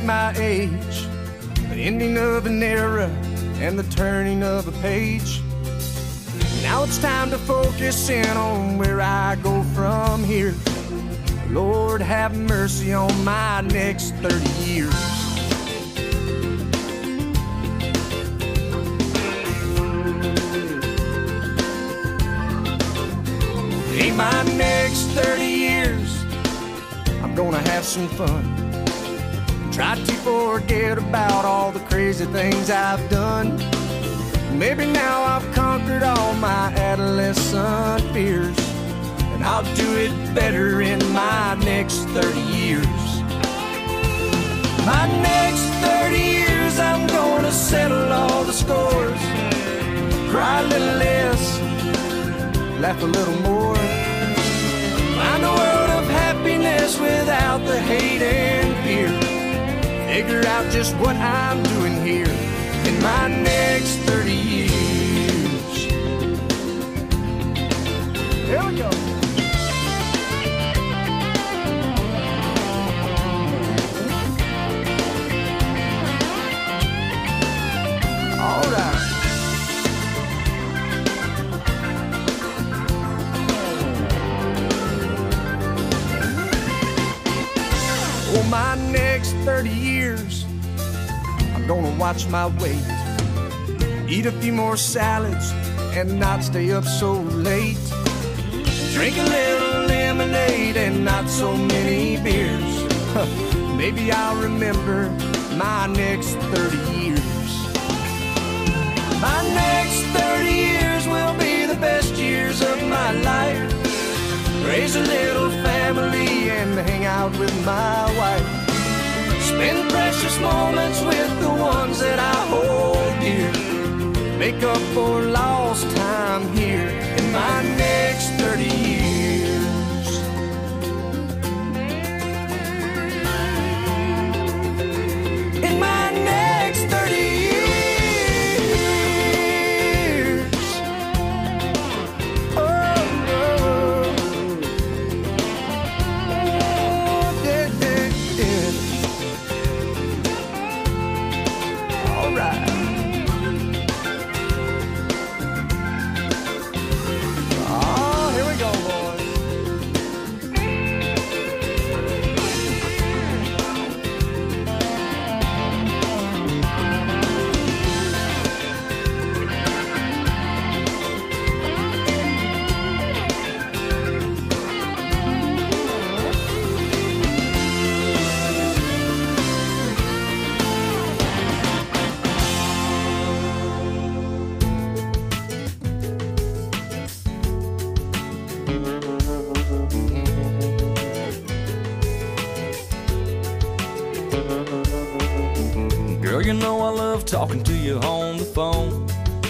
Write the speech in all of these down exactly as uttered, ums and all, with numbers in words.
my age, the ending of an era and the turning of a page. Now it's time to focus in on where I go from here. Lord, have mercy on my next thirty years. In my next thirty years, I'm gonna have some fun. Try to forget about all the crazy things I've done. Maybe now I've conquered all my adolescent fears, and I'll do it better in my next thirty years. My next thirty years, I'm gonna settle all the scores. Cry a little less, laugh a little more. Find a world of happiness without the hate and fear. Figure out just what I'm doing here in my next thirty years. Here we go. All right. For my next thirty years, I'm gonna watch my weight, eat a few more salads and not stay up so late, drink a little lemonade and not so many beers. Maybe I'll remember my next thirty years. My next thirty years will be the best years of my life. Raise a little family and hang out with my wife. Spend precious moments with the ones that I hold dear. Make up for lost time here in my next thirty years. In my next thirty years. Girl, you know I love talking to you on the phone.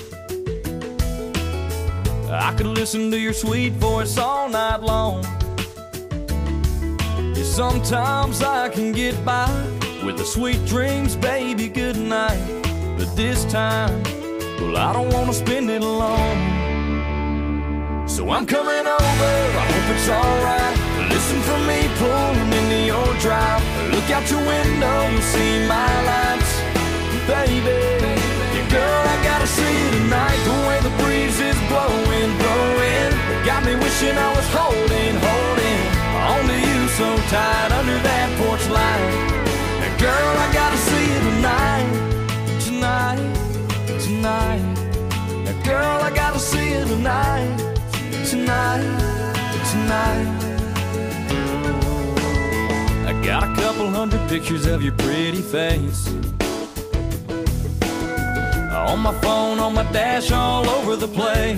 I could listen to your sweet voice all night long. Yeah, sometimes I can get by with the sweet dreams, baby, good night. But this time, well, I don't want to spend it alone. So I'm coming over, I hope it's alright. Listen for me pulling into your drive. Look out your window, you'll see my lights. Baby, yeah, girl, I gotta see you tonight. The way the breeze is blowing, blowing, got me wishing I was holding, holding onto you so tight under that porch light. Yeah, girl, I gotta see you tonight, tonight, tonight. Yeah, girl, I gotta see you tonight, tonight, tonight. I got a couple hundred pictures of your pretty face on my phone, on my dash, all over the place.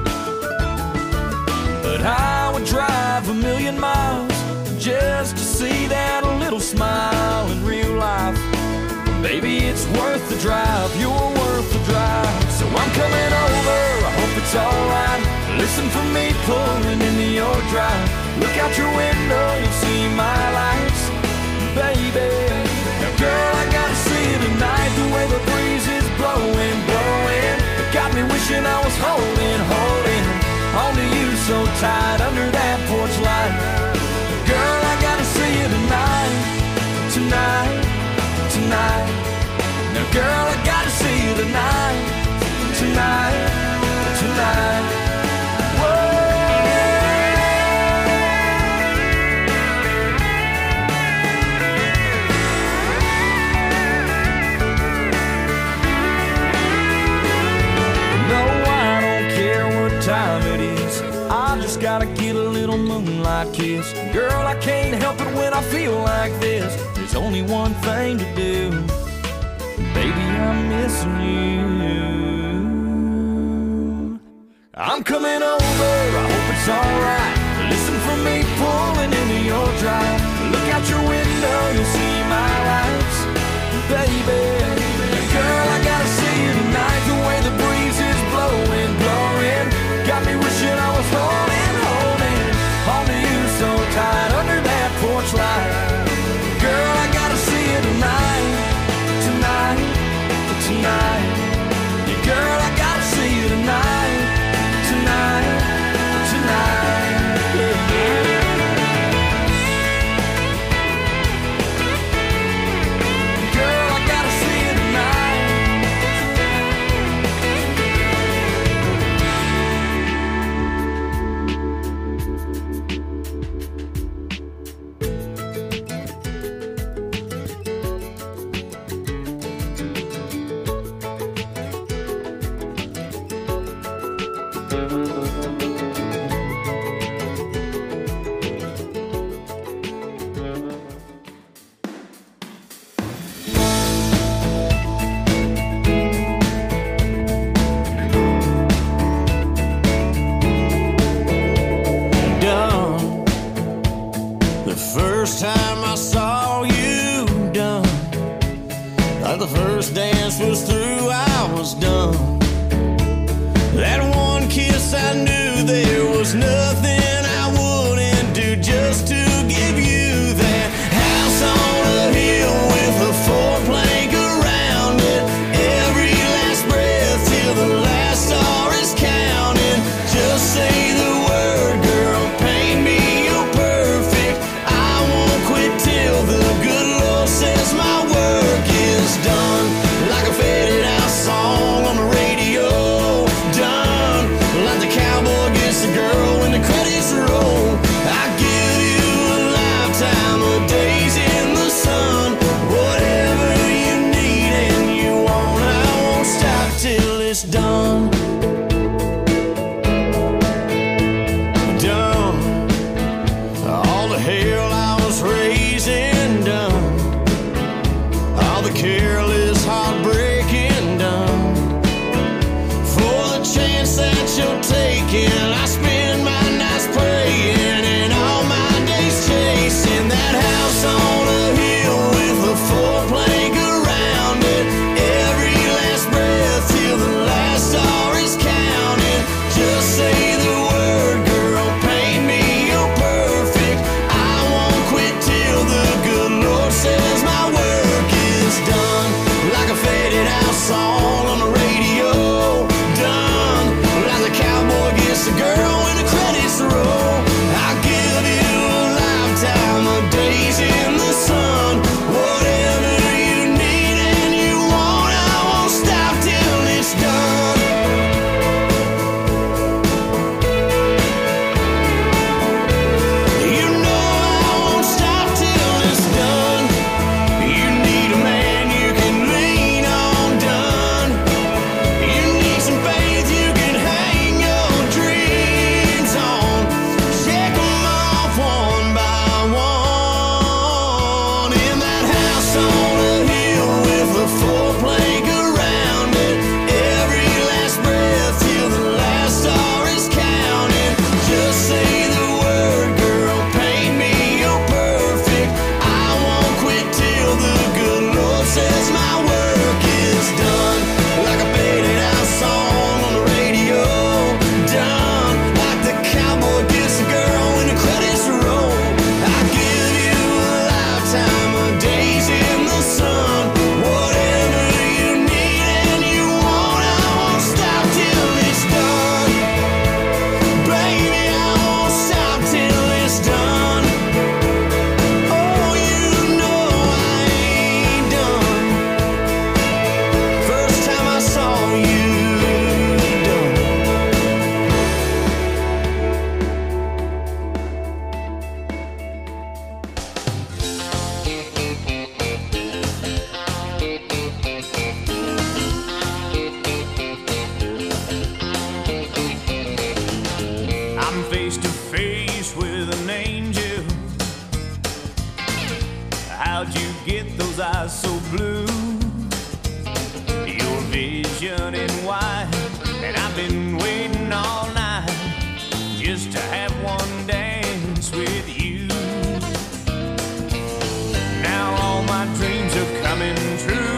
But I would drive a million miles just to see that little smile in real life. Baby, it's worth the drive, you're worth the drive. So I'm coming over, I hope it's alright. Listen for me pulling into your drive. Look out your window, you'll see my lights. Baby, now girl, I gotta see you tonight. The way the breeze is blowing, blowing, it got me wishing I was holding, holding onto you so tight under that porch light. Girl, I gotta see you tonight, tonight, tonight. Now girl, I gotta see you tonight, tonight, tonight. Gotta get a little moonlight kiss. Girl, I can't help it when I feel like this. There's only one thing to do. Baby, I'm missing you. I'm coming over, I hope it's alright. Listen for me pulling into your drive. Look out your window, you'll see my lights. Baby, girl, I gotta see you tonight. The way the breeze is blowing, blowing, got me wishing I was holding onto you so tight under that porch light. Girl, I gotta see you tonight, tonight, tonight. Yeah, girl, I gotta see you tonight, tonight, tonight. Yeah, yeah. Girl, I gotta see you tonight. The first dance was through, I was done. That one kiss, I knew there was nothing I wouldn't do just to give you that house on a hill with a four-plank around it. Every last breath till the last star is counted. Just say the word, girl, paint me, you're perfect. I won't quit till the good Lord says my work is done. Like a faded out song on the radio. Done like the cowboy gets the girl when the credits roll. I give you a lifetime of days in the sun. Whatever you need and you want, I won't stop till it's done. Done all the hell I was raising, done all the careless heartbreaking, done for the chance that you're taking. I spend my nights praying and all my days chasing that house on a hill with a four-plank around it. Every last breath till the last star is counted. Just say the word, girl, paint me, you're perfect. I won't quit till the good Lord says my work is done. so blue, your vision in white, and I've been waiting all night just to have one dance with you. Now all my dreams are coming true.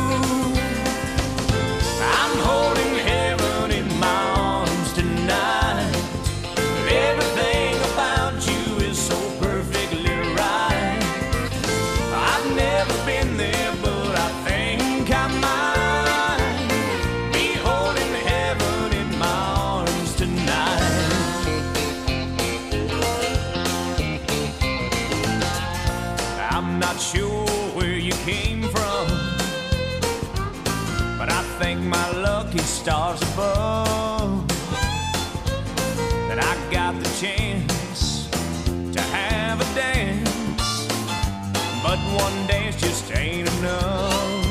I'm holding heaven in my arms tonight. Everything about you is so perfectly right. I've never been there, but I think I might be holding heaven in my arms tonight. I'm not sure where you came from, but I thank my lucky stars above that I got the chance to have a dance. But one dance just ain't enough.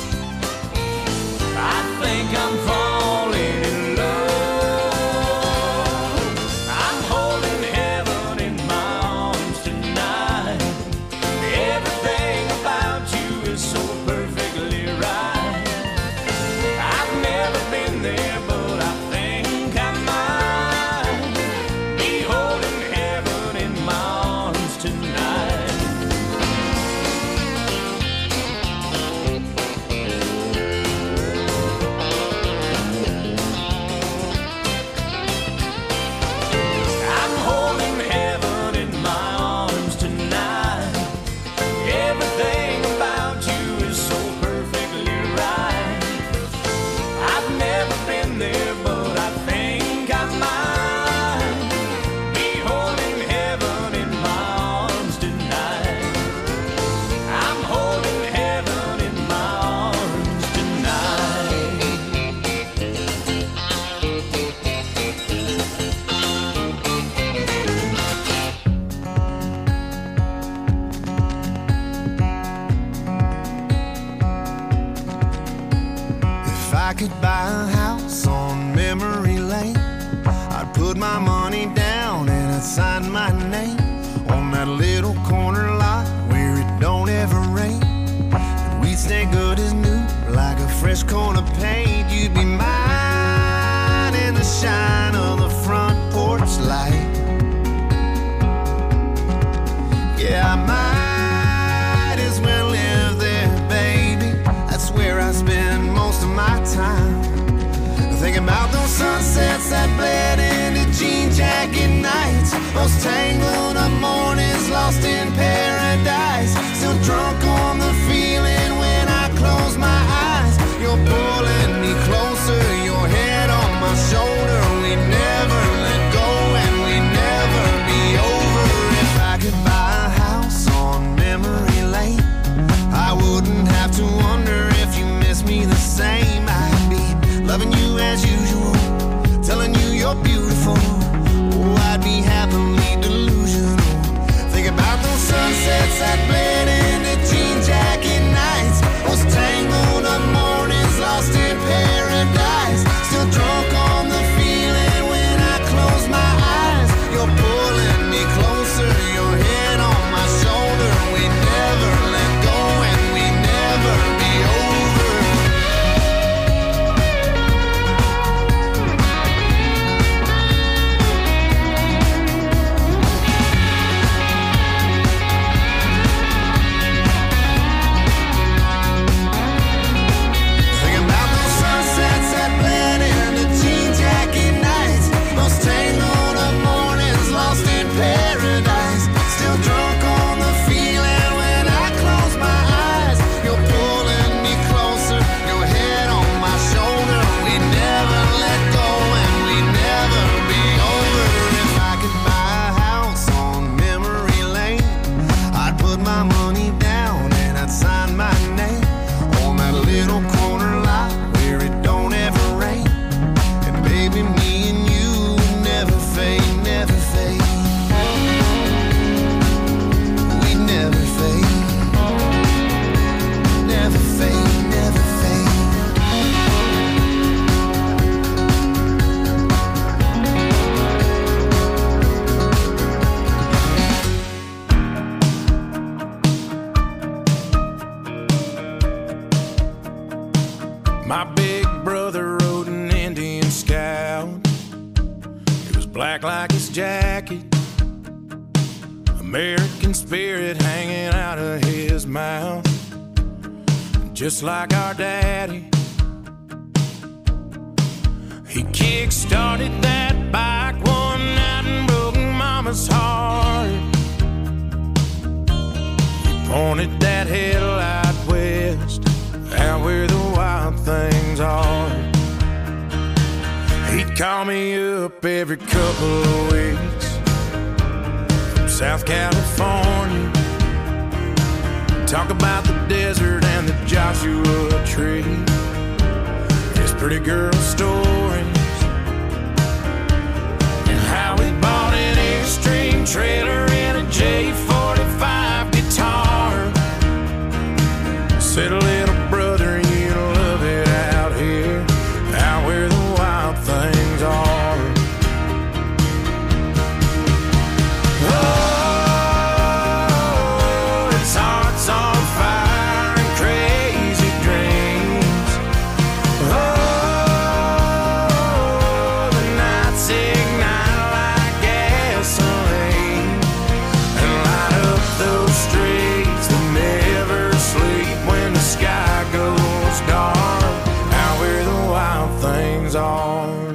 I think I'm falling in love. I'm holding heaven in my arms tonight. Everything about you is so perfectly right. I've never been there, but I think I might be holding heaven in my arms tonight. I'm holding heaven in my arms tonight. Everything about you is so perfectly right. I've never been there, but I think I might be holding heaven in my arms tonight. I'm holding heaven in my arms tonight. If I could buy a house on memory lane, I'd put my money down and I'd sign my name on that little corner lot where it don't ever rain. And we'd stay good as new, like a fresh coat of paint. You'd be mine in the shine of the front porch light. Yeah, I might as well live there, baby. That's where I spend most of my time. Thinking about those sunsets that bled into jean jacket nights, those tangled up mornings lost in paradise. Still drunk on the feeling when I close my eyes. You're pulling me closer, your head on my shoulder. We never let go and we never be over. If I could buy a house on memory lane, I wouldn't have to wonder if you miss me the same. I'd be loving you as usual, telling you you're beautiful. Oh, I'd be happily delusional. My big brother rode an Indian Scout. It was black like his jacket, American spirit hanging out of his mouth, just like our daddy. He kick-started that bike one night and broke Mama's heart. He pointed that headlight west, out where the wild things are. He'd call me up every couple of weeks from South California, talk about the desert and the Joshua Tree, his pretty girl stories, and how he bought an Airstream trailer and a J forty-five guitar. Said, little brother, you love it out here, out where the wild things are. Oh, it's hearts on fire and crazy dreams. Oh, the nights ignite like gasoline and light up those streets that never sleep when the sky goes dark, out where the wild things are.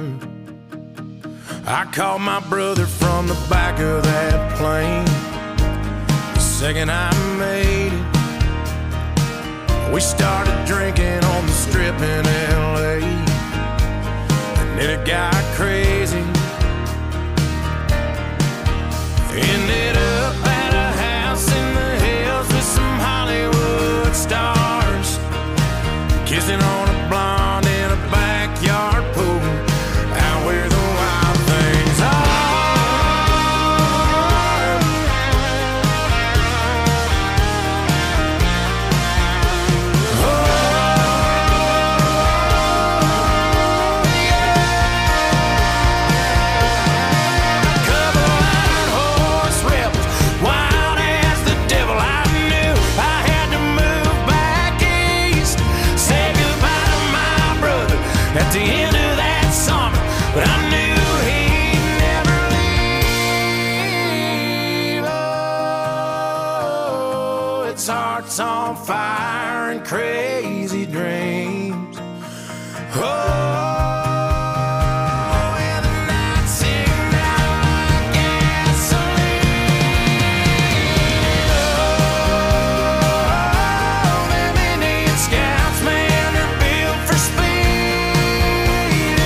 I called my brother from the back of that plane the second I made it. We started drinking on the strip in L A, and then it got crazy. Ended up at a house in the hills with some Hollywood stars, kissing on a blonde in a backyard pool, out where the wild things are. Oh, yeah. A couple iron horse rebels, wild as the devil. I knew I had to move back east, say goodbye to my brother at the end of that summer, but I knew he'd never leave. Oh, it's hearts on fire and crazy dreams. Oh, and the nights ignite like gasoline. Oh, them Indian Scouts, man, they're built for speed.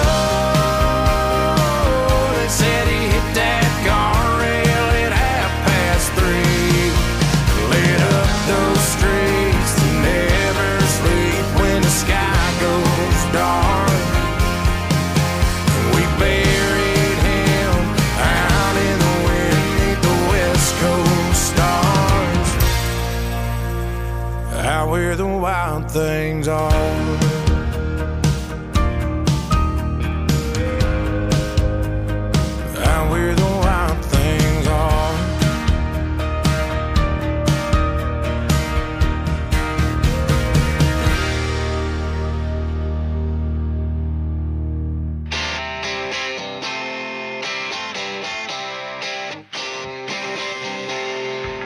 Oh, they said he hit that guardrail at half past three, lit up those streets that never sleep when the sky goes dark. We buried him out in the wind beneath the West Coast stars, out where the wild things are. Out where the wild things are.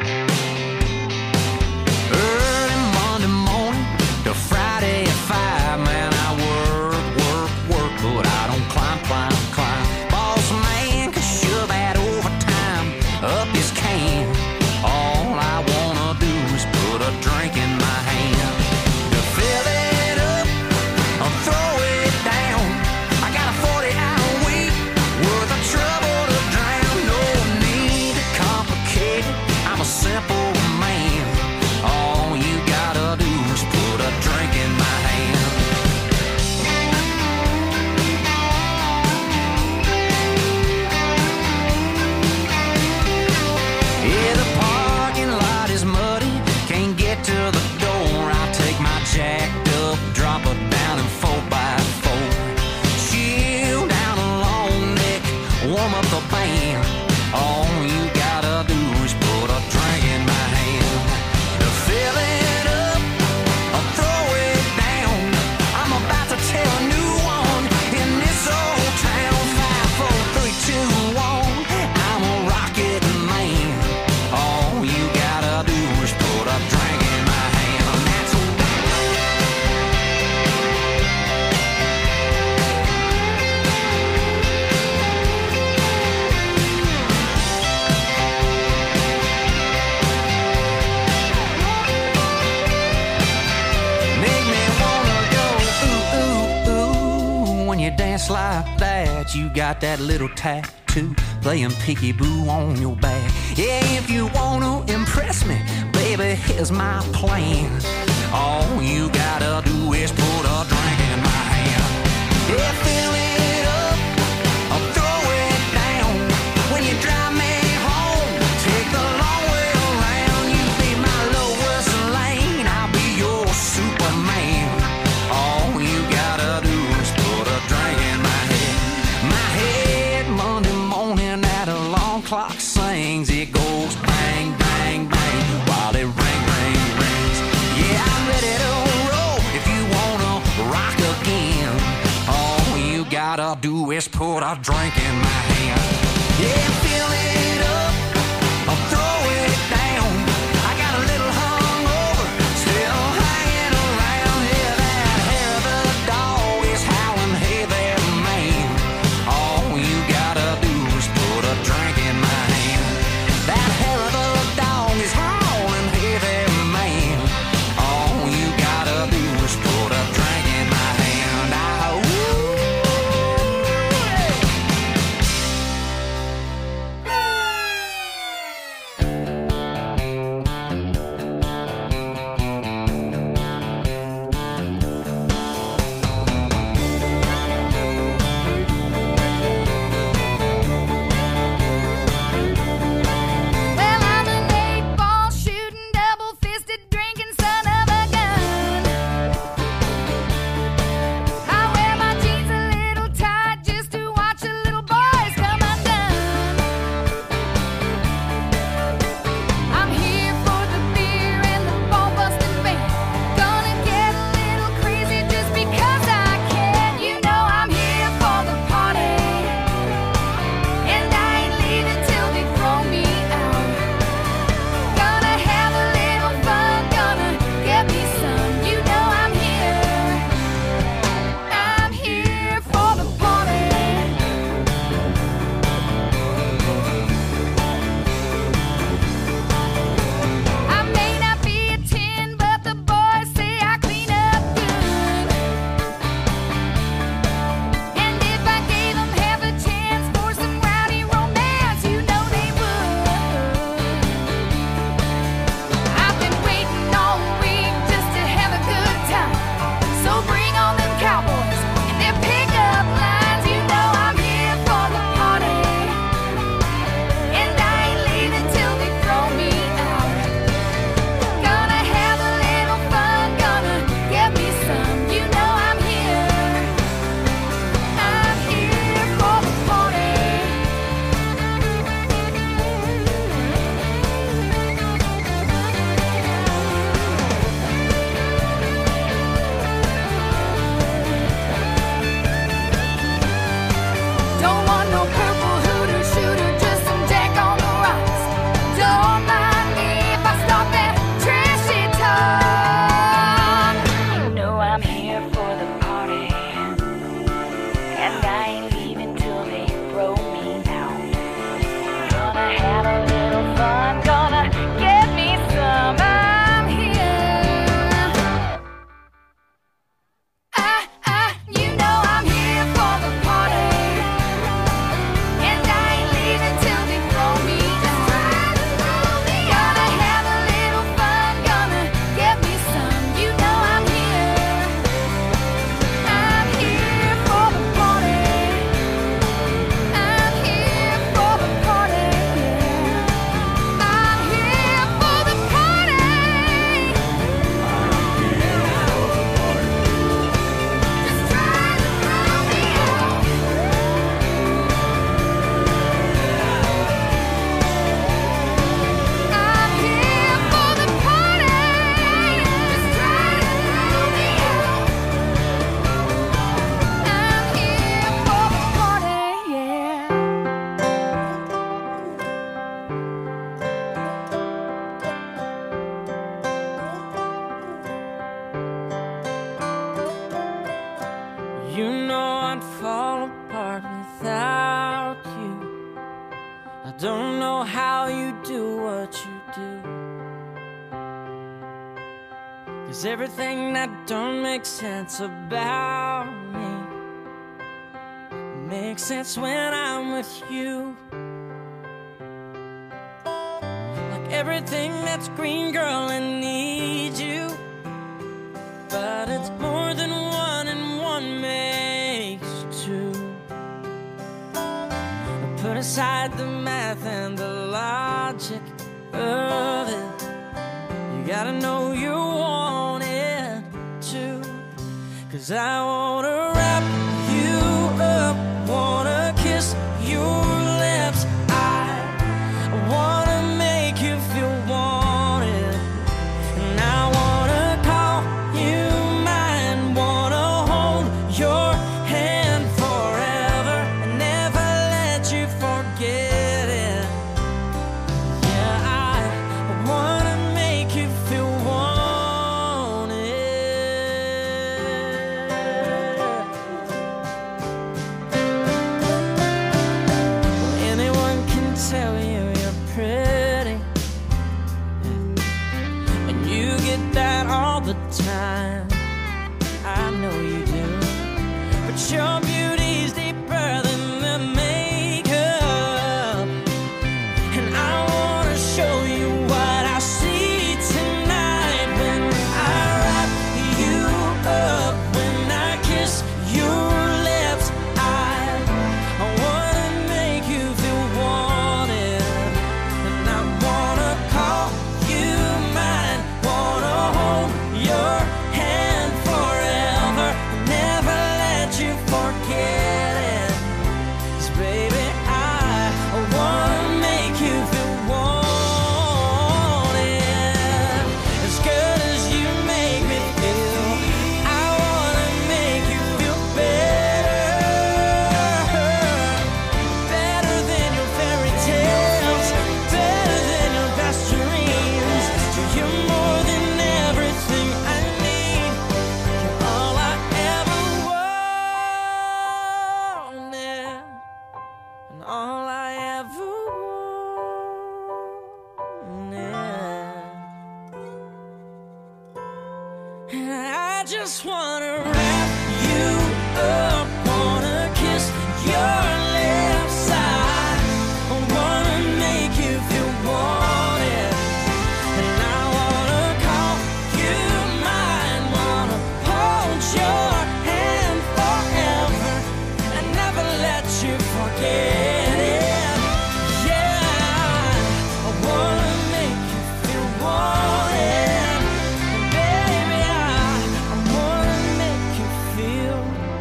Early Monday morning to Friday at five. dance like that, you got that little tattoo playing peekaboo on your back. Yeah, if you wanna impress me, baby, here's my plan. All you gotta do is put a drink in my hand. Yeah, fill it up, I'll throw it down. When you drive me home, take the long way around. You be my Lois Lane, I'll be your Superman. All you gotta do is put a drink in my head. My head Monday morning at alarm clock sings. It goes bang, bang, bang while it ring, ring, rings. Yeah, I'm ready to roll if you wanna rock again. All you gotta do is put a drink in my hand. Yeah, fill it up, I'll throw it down. I got a little hungover, still hanging around. Yeah, that hair of the dog is howling, hey there, man. All you gotta do is put a drink in my hand. That hair of the dog is howling, hey there, man. All you gotta do is put a drink in my hand. Ah, ooh, Well, I'm an eight-ball shooting, double-fisted drinking son of a gun. I wear my jeans a little tight just to watch the little boys come undone. I'm here for the beer and the ball-busting band. Gonna get a little crazy just because I can. You know I'm here for the party, and I ain't leaving till they throw me out. Gonna have a little fun, gonna get me some. You know I'm here. I'm here for the party. I may not be a ten, but the boys say I clean up good. And if I gave them half a chance for some rowdy romance, you know they would. I've been waiting all week just to have a good time. So bring on them cowboys and their pickup lines. You know I'm here for the party, and I ain't leaving till they throw me out. Gonna have a little fun, gonna get me some. You know I'm here. I'm here for the party. Don't want no purple hooter shooter, just some Jack on the rocks. Don't mind me if I start that trashy talk. You know I'm here for the party, and I ain't leaving till they throw me out. Gonna have a little fun, gonna get me some. I'm here. I, I, you know I'm here for the party, and I ain't leaving till they throw me out. Gonna have a little fun, gonna get me some. You know I'm here. I'm here for the party. I'm here for the party. I'm here for the party. Just try to throw me out. I'm here for the party. Just try to throw me out. I'm here for the party, yeah. You know I'd fall apart without you. I don't know how you do what you do. 'Cause everything that don't make sense about me makes sense when I'm with you. Like everything that's green, girl, I need you. But it's more than one, and one makes two. Put aside the math and the logic of it. You gotta know you want it too. Cause I wanna wrap you up, wanna kiss your lips. I wanna make you feel wanted, and I wanna call you mine, wanna hold your hand forever and never let you forget it. Yeah, I wanna make you feel wanted. Well, anyone can tell you you're pretty, and you get that all the time. I know you do, but your beauty's deeper than the makeup, and I wanna show you what I see tonight when I wrap you up, when I kiss your lips. I, I wanna make you feel wanted, and I wanna call you mine, wanna hold your hand forever, never let you forget it. 'Cause baby, I wanna make you feel wanted, as good as you make me feel. I wanna make you feel better, better than your fairy tales, better than your best dreams. You're more than everything I need. You're all I ever wanted, and all I ever wanted. And I just wanna wrap you up, wanna kiss your lips. I wanna make you feel wanted, and I wanna call you mine, wanna hold your hand forever and never let you forget it. Yeah, I wanna make you feel wanted, and baby, I, I wanna make you feel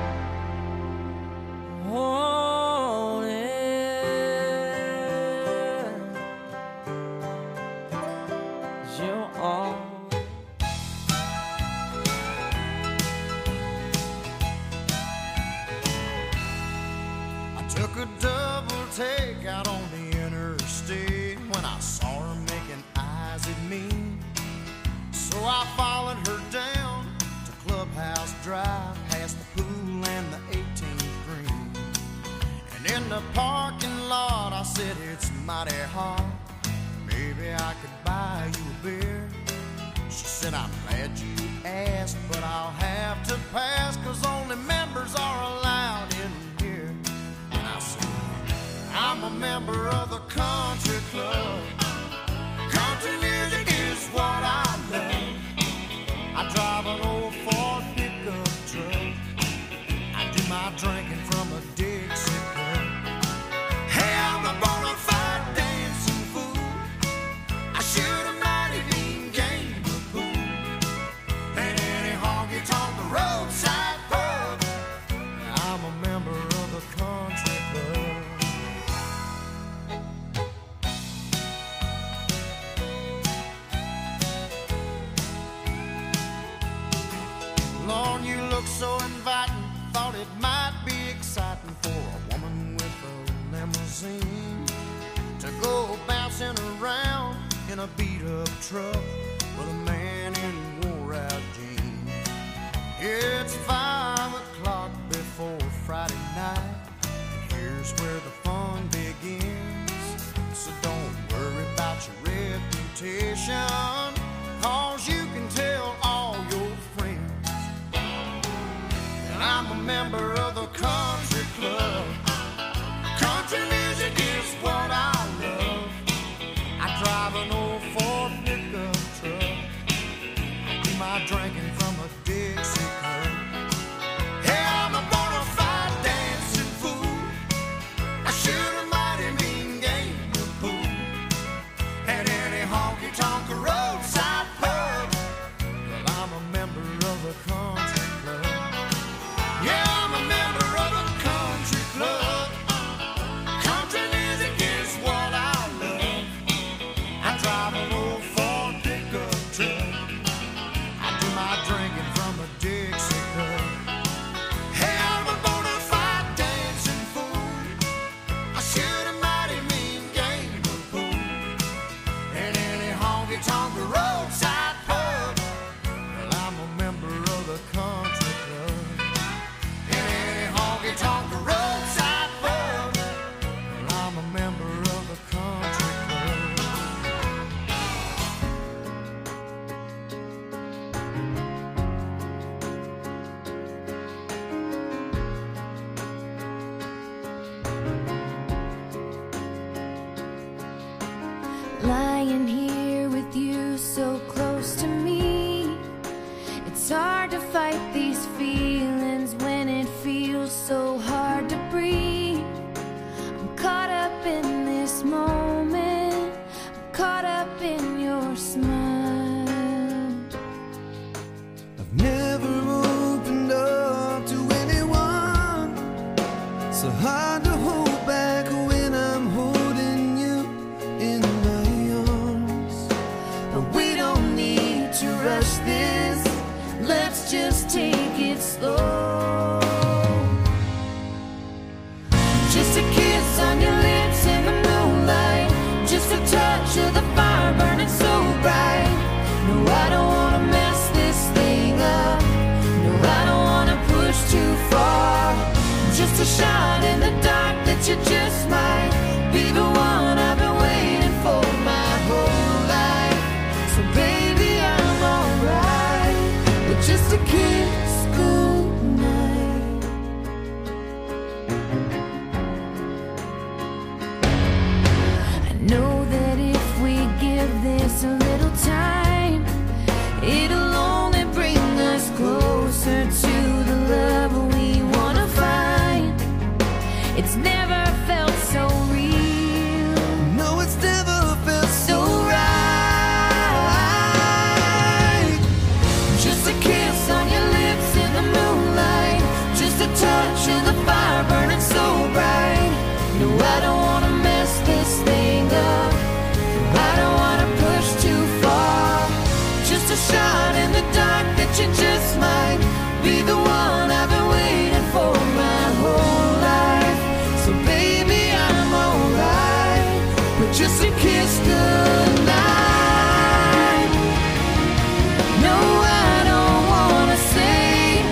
wanted. You're all. I took a double take out on the interstate when I saw her making eyes at me. So I followed her down to Clubhouse Drive, past the pool and the eighteenth green. And in the parking lot, I said, it's mighty hot. Maybe I could buy you a beer. She said, I'm glad you asked, but I'll have to pass, 'cause only members are allowed in here. And I said, I'm a member of the country club. Country music is what I love. I drive an old Ford pickup truck. I do my drinking from a Dixie cup. Hey, I'm a bona fide dancing fool. I shoot a mighty mean game of pool. And any honky tonk roadside pub. I'm a member of the country club. Lord, you look so inviting. Thought it might be exciting for a woman with a limousine to go bouncing around in a beat-up truck with a man in wore-out jeans. It's five o'clock before Friday night, and here's where the fun begins. So don't worry about your reputation, 'cause you can tell all your friends. And I'm a member of the country club. lying here with you so close to me. It's hard to fight these feelings when it feels so hard to breathe. I'm caught up in this moment, I'm caught up in your smile. I've never opened up to anyone, so hard to hold back when I'm holding you in my arms. But we don't need to rush this, let's just take it slow. Just a kiss on your lips in the moonlight, just a touch of the fire burning so bright. No, I don't wanna mess this thing up, no, I don't wanna push too far. Just a shot in the dark that you just might be the one I've been waiting for my whole life. So baby, I'm alright with just a kiss goodnight. I know that if we give this a little time, it'll only bring us closer to the love we wanna find. It's never felt so real, No, it's never felt so right. Just a kiss on your lips in the moonlight, just a touch of the fire burning so bright. No, I don't wanna mess this thing up, I don't wanna push too far. Just a shot in the dark that you just might be the one I've been waiting for my whole life. So baby, I'm alright with just a kiss goodnight. No, I don't wanna say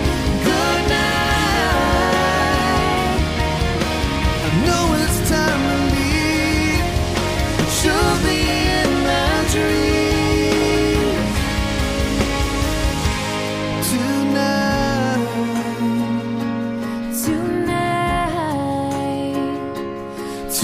goodnight. I know it's time to leave, But you'll be in my dreams tonight. tonight.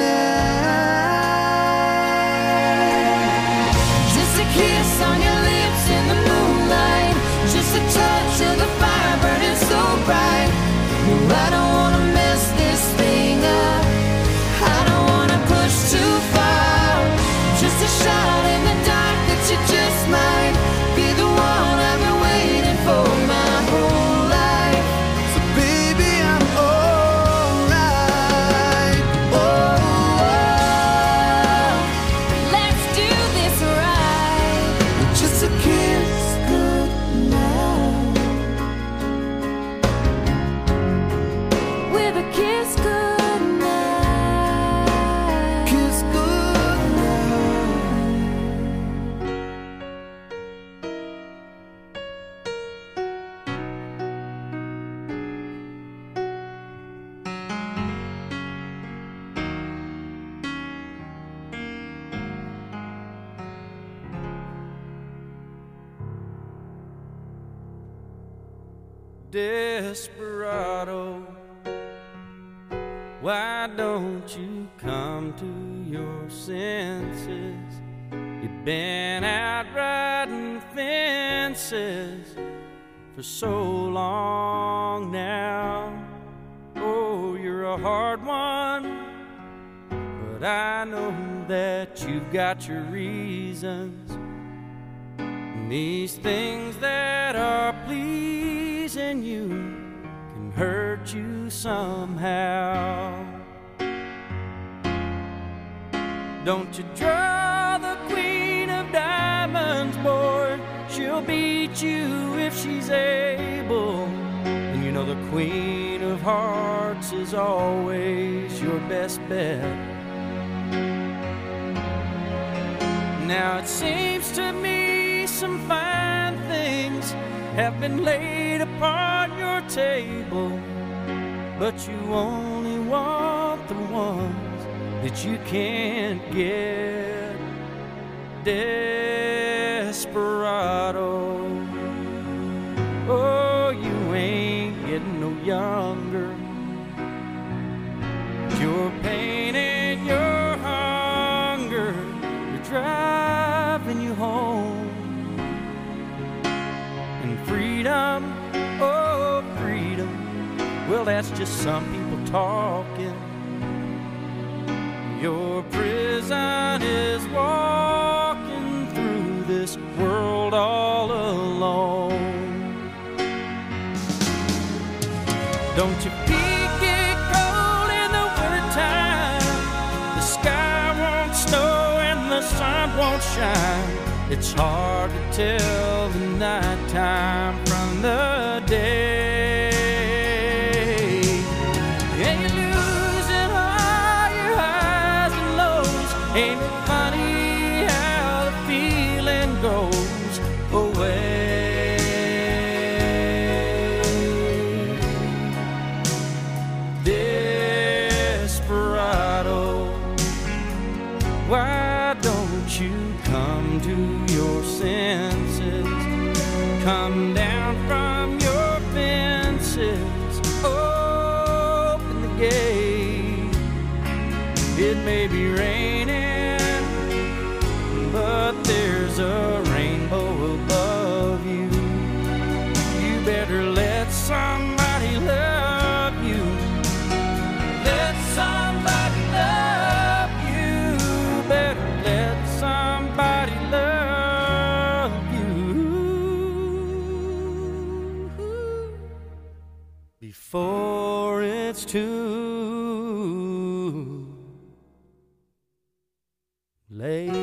Tonight. Just a kiss on your lips in the moonlight, just a touch of the fire burning so bright. No, I don't wanna mess this thing up, I don't wanna push too far. Just a shot in the dark that you just might be the one I've been waiting for my whole life. So baby, I'm alright. Oh, Let's do this right. just a kiss Goodnight. With a kiss goodnight. kiss goodnight. Desperado, why don't you come to your senses? You've been out riding fences for so long now. Oh, you're a hard one, but I know that you've got your reasons. And these things that are pleasing you can hurt you somehow. Don't you draw the queen of diamonds, boy, she'll beat you if she's able. And you know the queen of hearts is always your best bet. Now it seems to me some fine things have been laid upon your table, but you only want the ones that you can't get. Desperado, oh, you ain't getting no younger. Your pain and your hunger, you're dry freedom, oh freedom. Well, that's just some people talking. Your prison is walking through this world all alone. Don't your feet get cold in the wintertime? The sky won't snow and the sun won't shine. It's hard to tell the nighttime from the day. And you're losing all your highs and lows. Ain't it funny how the feeling goes away? Desperado, why don't you come to your senses? Come down from your fences. Open the gate. It may be raining, but there's a rainbow above you. You better let somebody love you. Let somebody love you. Better let somebody love you before it's too late.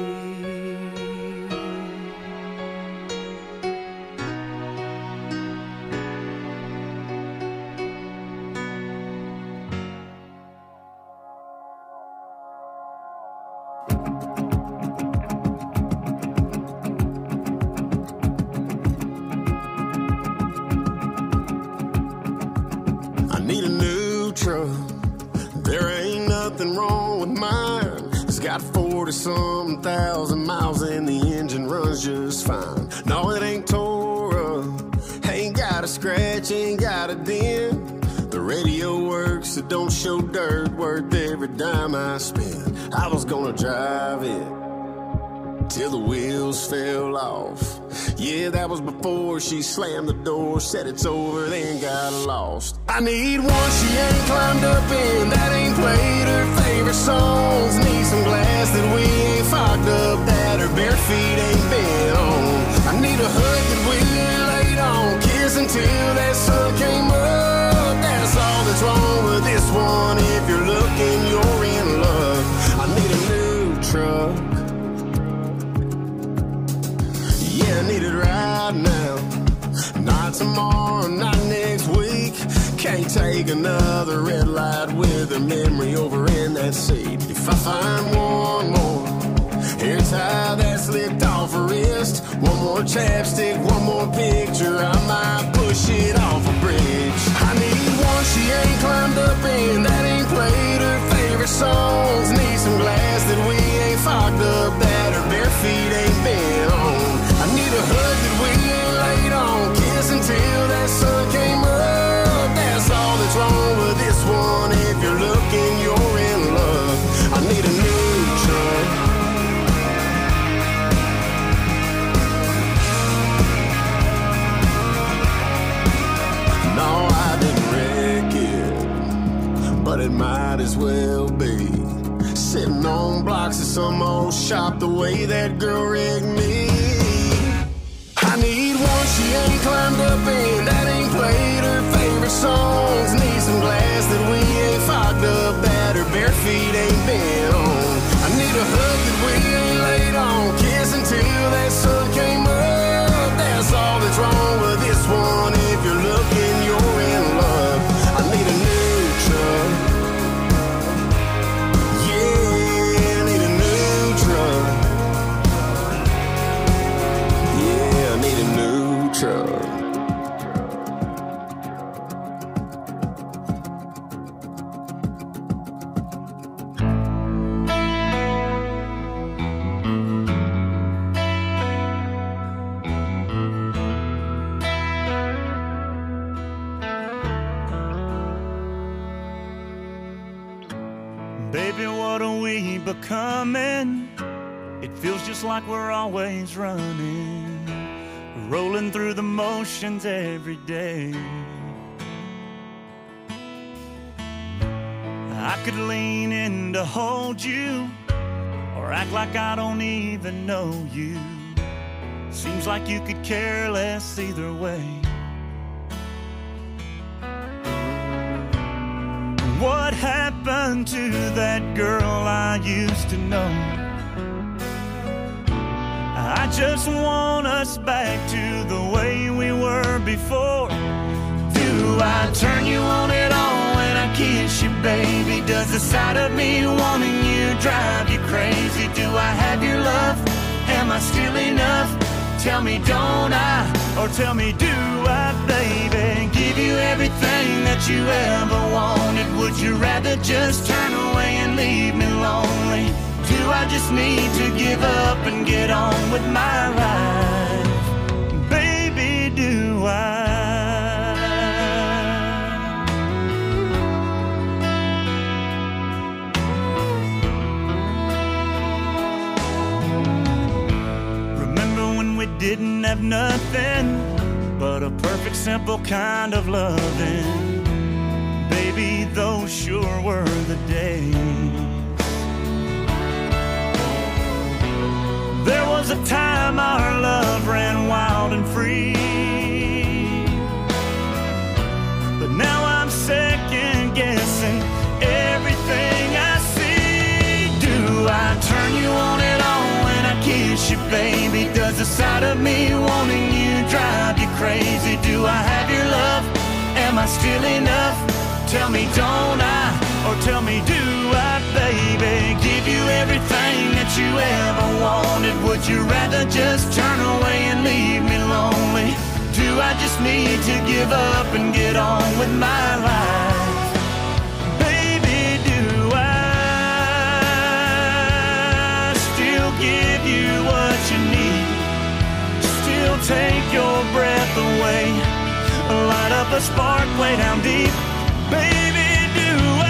I need a new truck. There ain't nothing wrong with mine. It's got forty-some thousand miles and the engine runs just fine. No, it ain't tore up, ain't got a scratch, ain't got a dent. The radio works, it don't show dirt, worth every dime I spend. I was gonna drive it till the wheels fell off. Yeah, that was before she slammed the door, said it's over, then got lost. I need one she ain't climbed up in, that ain't played her favorite songs. Need some glass that we ain't fogged up, that her bare feet ain't been on. I need a hug that we laid on, kiss until that sun came up. That's all that's wrong with this one. If you're looking, you're in love. I need a new truck. Yeah, I need it right now. Not tomorrow, not next week. Can't take another red light with a memory over in that seat. If I find one more hair tie that slipped off her wrist, one more chapstick, one more picture, I might push it off a bridge. I need one she ain't climbed up in, that ain't played her favorite songs. Need some glass that we ain't fogged up, that her bare feet ain't been on. I need a hug that we ain't laid on, kiss until that sun came up. That's all that's wrong with this one. If you're looking, you're in love. I need a new truck. No, I didn't wreck it, but it might as well be. Sitting on blocks of some old shop the way that girl wrecked me. I need one she ain't climbed up in, that ain't played her favorite songs. Need some glass that we ain't fogged up, that her bare feet ain't been on. I need a hug that we ain't laid on, kiss until that sun came up. That's all that's wrong with this one. If you're looking, you're in love. I need a new truck. Yeah, I need a new truck. Yeah, I need a new truck. Baby, what are we becoming? It feels just like we're always running, rolling through the motions every day. I could lean in to hold you, or act like I don't even know you. Seems like you could care less either way. What happened to that girl I used to know? I just want us back to the way we were before. Do I turn you on at all when I kiss you, baby? Does the sight of me wanting you drive you crazy? Do I have your love? Am I still enough? Tell me, don't I? Or tell me, do I, baby? Give you everything that you ever wanted. Would you rather just turn away and leave me lonely? Do I just need to give up and get on with my life? Baby, do I? Didn't have nothing but a perfect, simple kind of loving. Baby, those sure were the days. There was a time our love ran wild and free, but now I'm second guessing everything I see. Do I turn you on at all when I kiss you, baby? Does the sight of me wanting you drive you crazy? Do I have your love? Am I still enough? Tell me, don't I? Or tell me, do I, baby? Give you everything that you ever wanted. Would you rather just turn away and leave me lonely? Do I just need to give up and get on with my life? Baby, do I still give you what you need? Still take your breath away, light up a spark way down deep. Baby, do I?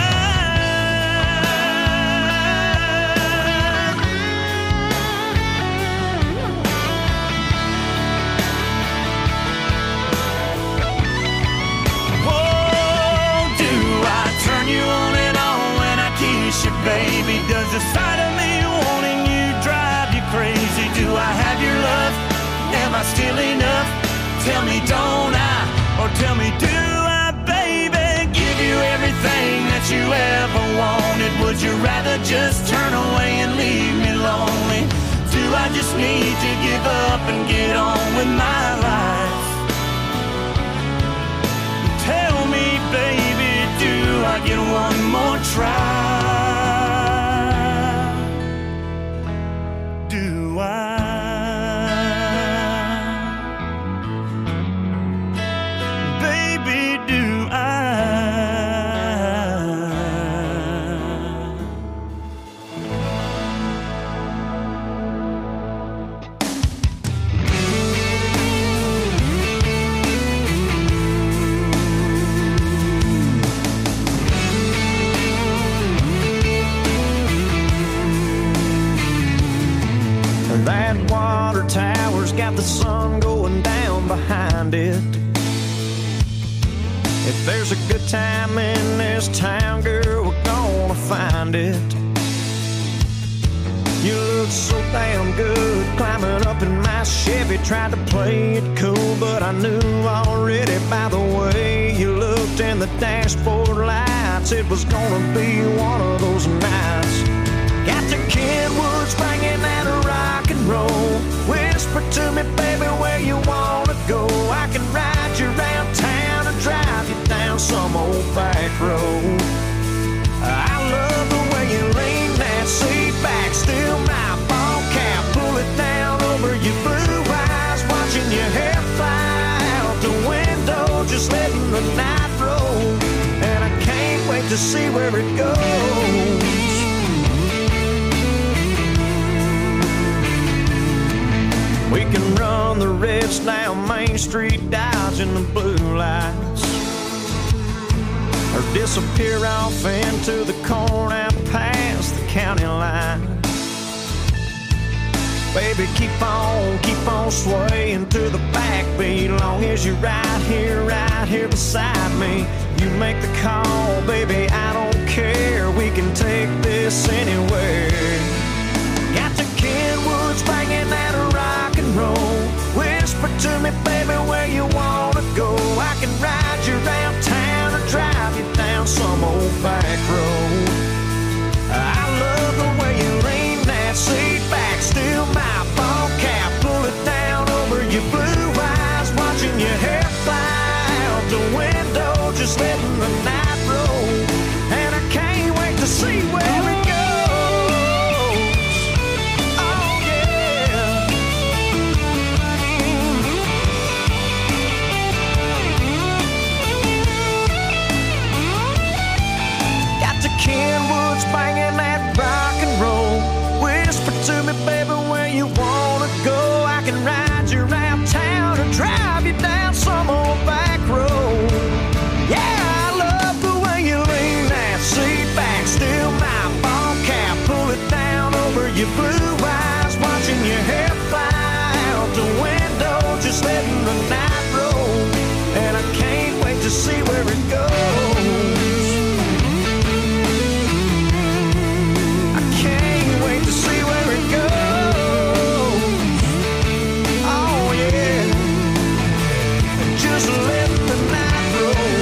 Oh, do I turn you on and on when I kiss you, baby? Does the sight of me wanting you drive you crazy? Do I have your love? Am I still enough? Tell me, don't I? Or tell me, do I, baby? Give you everything that you ever wanted. Would you rather just turn away and leave me lonely? Do I just need to give up and get on with my life? Tell me, baby, do I get one more try? Do I? That water tower's got the sun going down behind it. If there's a good time in this town, girl, we're gonna find it. You look so damn good climbing up in my Chevy. Tried to play it cool, but I knew already by the way you looked in the dashboard lights it was gonna be one of those nights. Got the Kenwoods banging that rock and roll. Whisper to me, baby, where you wanna go. I can ride you around town and drive you down some old back road. I love the way you lean that seat back, still my ball cap, pull it down over your blue eyes, watching your hair fly out the window, just letting the night roll. And I can't wait to see where it goes. We can run the reds down Main Street, dodging the blue lights, or disappear off into the corn out past the county line. Baby, keep on, keep on swaying to the backbeat. Long as you're right here, right here beside me. You make the call, baby, I don't care. We can take this anywhere. Got the Kenwoods banging that rock and roll. Whisper to me, baby, where you wanna go. I can ride you around town or drive you down some old back road. I love the way you lean that seat back. Still my ball cap, pull it down over your blue eyes. Watching your hair fly out the window, just letting the night roll. And I can't wait to see where it goes. Oh yeah. Got the Kenwoods banging that rock and roll. Whisper to me, baby, where you wanna go. I can ride you around town or drive you down some old back road. Yeah, I love the way you lean that seat back. Still my ball cap, pull it down over your blue eyes. Watching your hair fly out the window, just letting the night roll. And I can't wait to see where it goes. I can't wait to see where it goes. Oh yeah. Just let the night roll.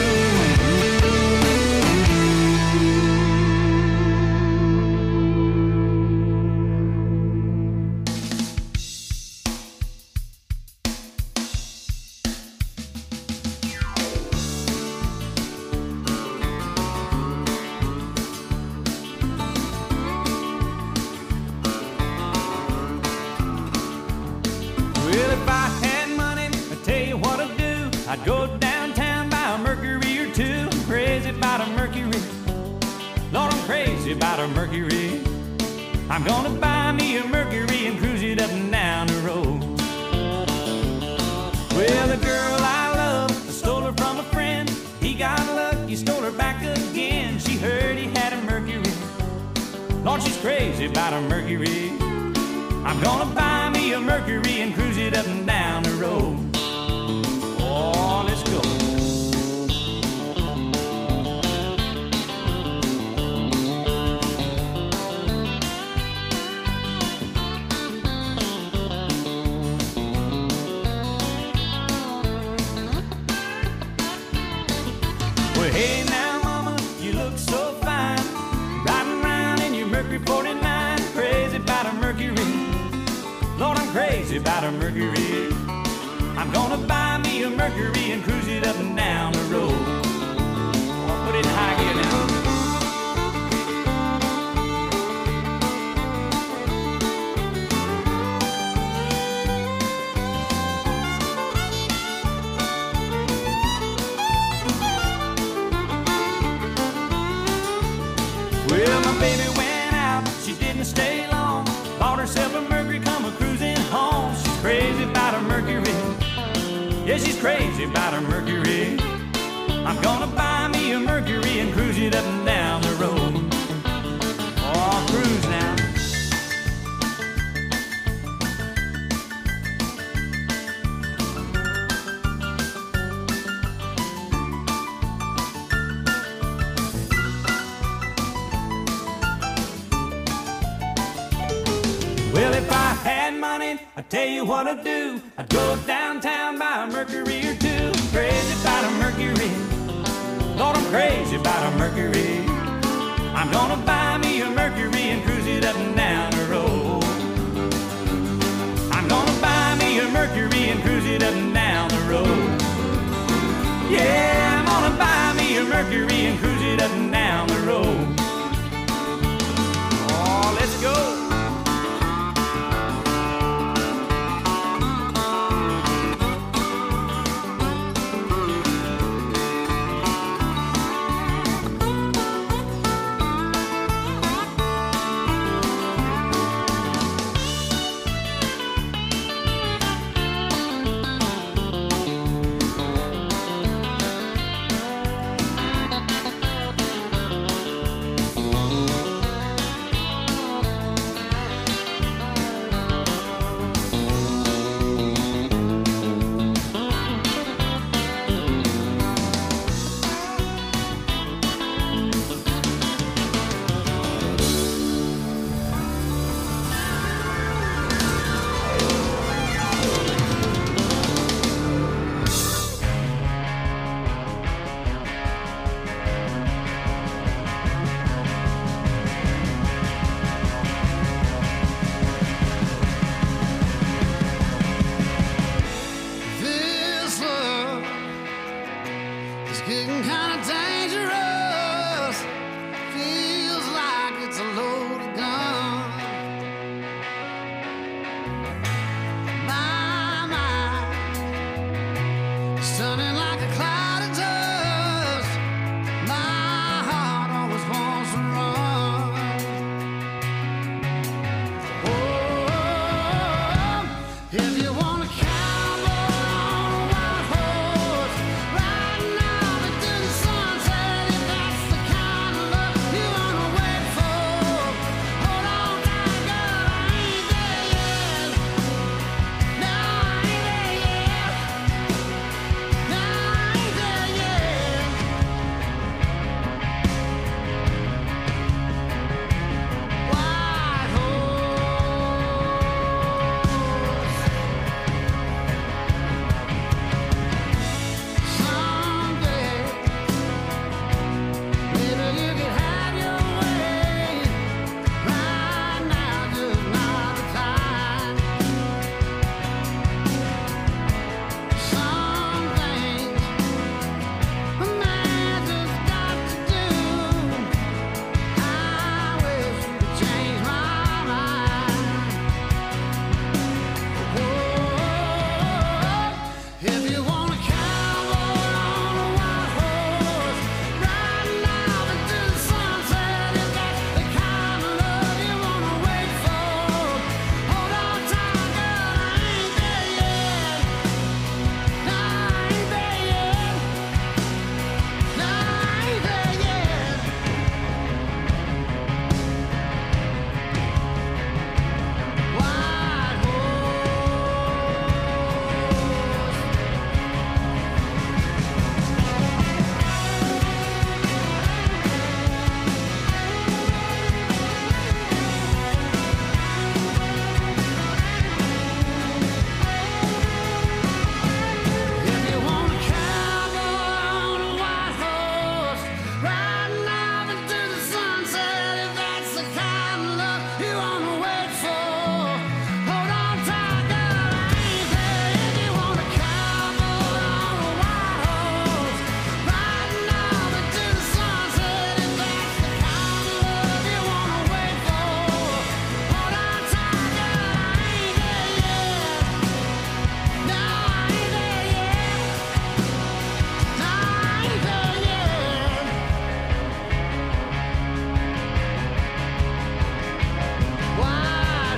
Well, if I had money, I'd tell you what I'd do. I'd go downtown, buy a Mercury or two. I'm crazy about a Mercury. Lord, I'm crazy about a Mercury. I'm gonna buy me a Mercury and cruise it up and down the road. Well, the girl I love, I stole her from a friend. He got lucky, stole her back again. She heard he had a Mercury. Lord, she's crazy about a Mercury. I'm gonna buy me a Mercury and cruise it up and down the road. Oh, let's go. Well, hey now, mama, you look so fine. Riding around in your Mercury forty-nine. Crazy about a Mercury. Lord, I'm crazy about a Mercury. I'm gonna buy me a Mercury and cruise it up and down the road. I'll put it in high gear now. Well, my baby went out, she didn't stay long. Bought herself a Mercury, come a cruising home. She's crazy about a Mercury. Yeah, she's crazy about a Mercury. I'm gonna buy me a Mercury and cruise it up and down the road. Oh, cruise now. Well, if I had money, I'd tell you what I'd do. I'd go downtown, buy a Mercury or two. Crazy about a Mercury. Lord, I'm crazy about a Mercury. I'm gonna buy me a Mercury and cruise it up and down the road. I'm gonna buy me a Mercury and cruise it up and down the road. Yeah, I'm gonna buy me a Mercury and cruise it up and down the road. Oh, let's go. It's getting kind of dangerous. Feels like it's a loaded gun. My mind is turning like a cloud of dust. My heart always wants to run. Oh, if you want to cowboy on a white horse, riding out into the sunset, if that's the kind of love you want to wait for, hold on tight, girl, I ain't there yet. No, I ain't there yet. No, I ain't there yet. White horse. Someday, maybe you could have your way. Right now, just not the time. Some things a man just got to do. I wish you could change my mind. Whoa, if you want a cowboy on a white horse, riding out into the sunset, if that's the kind of love you want to wait for, hold on tight, girl, I ain't there yet. No, I ain't there yet. No, I ain't there yet. White If you want a cowboy on a white horse, riding out into the sunset, if that's the kind of love you want to wait for, hold on tight, girl, I ain't there. If you want a cowboy on a white horse, riding out into the sunset, if that's the kind of love you want to wait for, hold on tight, girl, I ain't there yet. No, I ain't there yet. No, I ain't there yet. White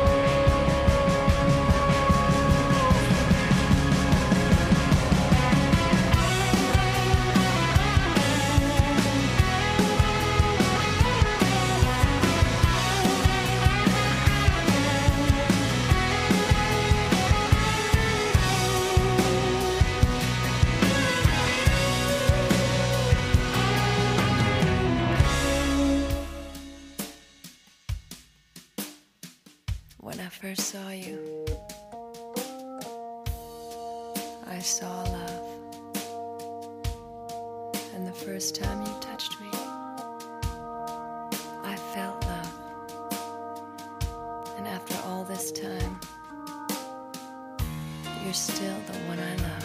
When I first saw you, I saw love. And the first time you touched me, I felt love. And after all this time, you're still the one I love.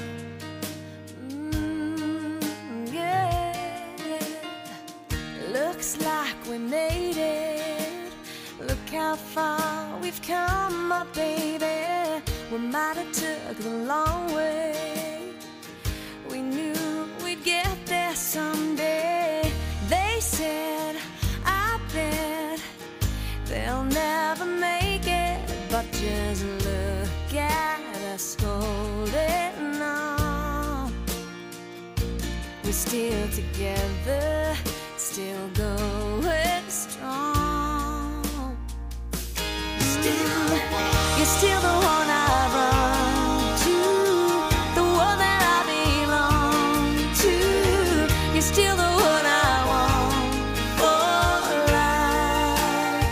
Mm, yeah. Looks like we made it. Look how far we've come, my baby. We might have took the long way. We knew we'd get there someday. They said, I bet they'll never make it. But just look at us holding on. We're still together, still going strong. Still, you're still the one I run to, the one that I belong to. You're still the one I want for life.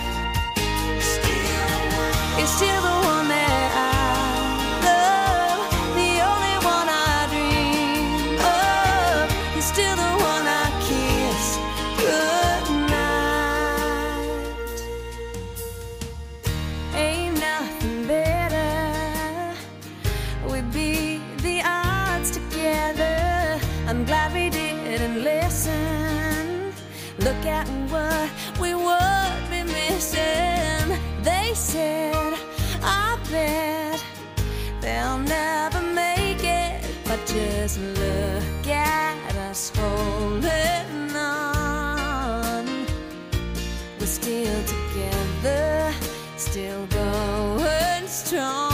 You're still the one that I love, the only one I dream of. You're still the one I kiss goodnight. Ain't nothing better I'm glad we didn't listen. Look at what we would be missing. They said, I bet they'll never make it, but just look at us holding on. We're still together, still going strong.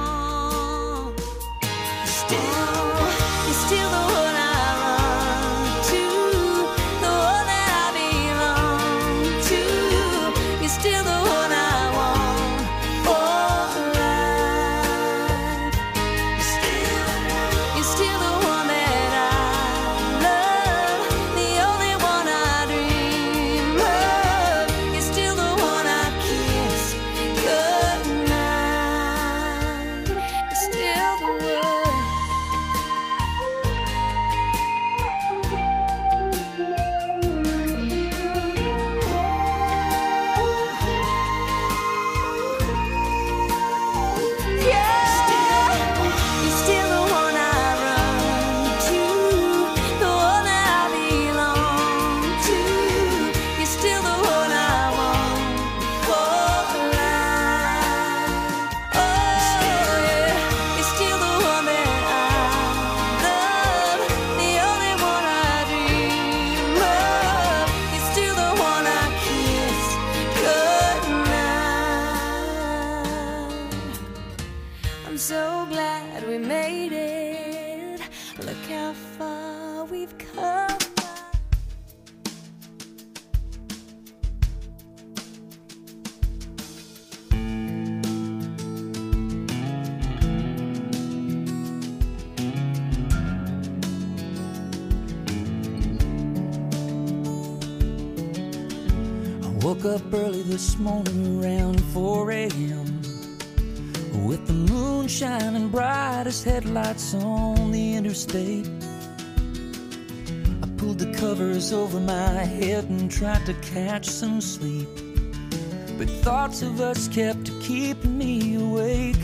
Still, you're still the one I run to, the one that I belong to. You're still the one I want for life. Still, you're still the one that I love, the only one I dream of. You're still the one I kiss goodnight. You're still the one. You're still the one I run to, the one that I belong to. You're still the one I want for life. Oh yeah, you're still the one that I love, the only one I dream of. You're still the one I kiss goodnight. I'm so glad we made it. Look how far we've come. I woke up early this morning around four a.m. with the moon shining bright as headlights on the interstate. I pulled the covers over my head and tried to catch some sleep, but thoughts of us kept keeping me awake.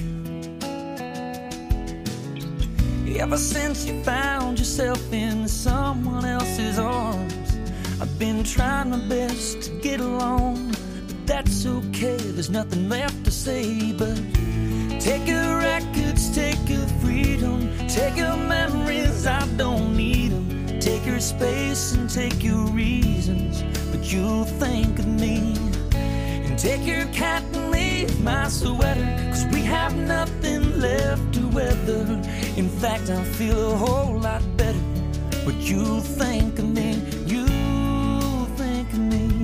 Ever since you found yourself in someone else's arms, I've been trying my best to get along, but that's okay, there's nothing left to say but take your records, take your freedom, take your memories, I don't need them. Take your space and take your reasons, but you'll think of me. And take your cat and leave my sweater, cause we have nothing left to weather. In fact, I feel a whole lot better, but you'll think of me.